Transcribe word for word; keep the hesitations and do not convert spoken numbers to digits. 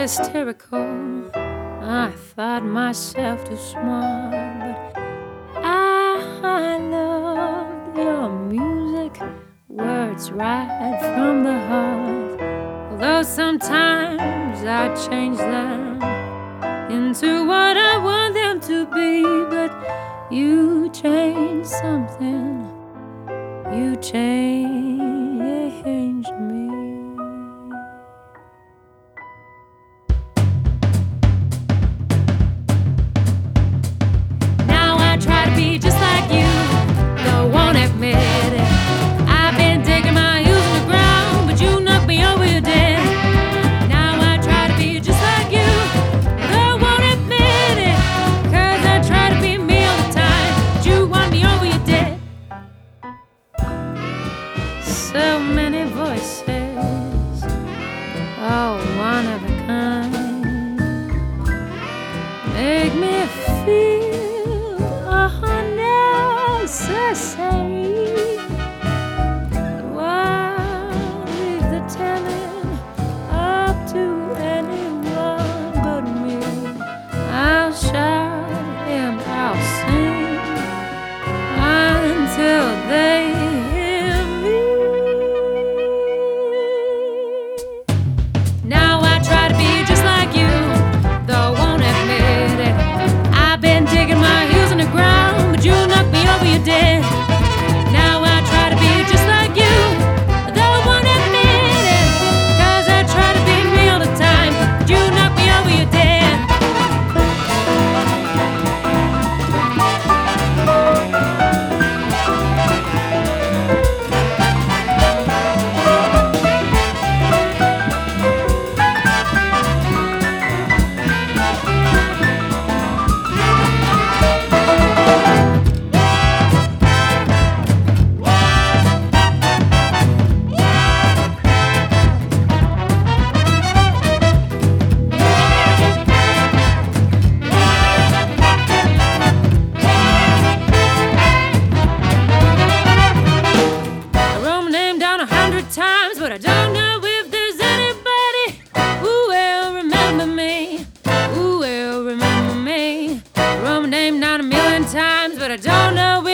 hysterical. I thought myself too smart, but I loved your music, words right from the heart. Although sometimes I change them into what I want them to be, but you changed something, you changed me. Now I try to be just like you, though won't admit it. I've been digging my heels in the ground, but you knocked me over, you did. Now I try to be just like you, though won't admit it, 'cause I try to be me all the time, but you won me over, you did. So many voices, oh, one of a kind, make me feel unnecessary. Why leave the telling up to anyone but me? I'll shout and I'll sing until they hear me. Now I try to be just like you, though won't admit it. I've been digging my heels in the ground, but you knocked me over, you did. Now I try to be just like you, though won't admit it, 'cause I try to be me all the time, but you knocked me over, you did. I wrote my name down a hundred times, but I don't know if there's anybody who will remember me, who will remember me. I wrote my name down a million times, but I don't know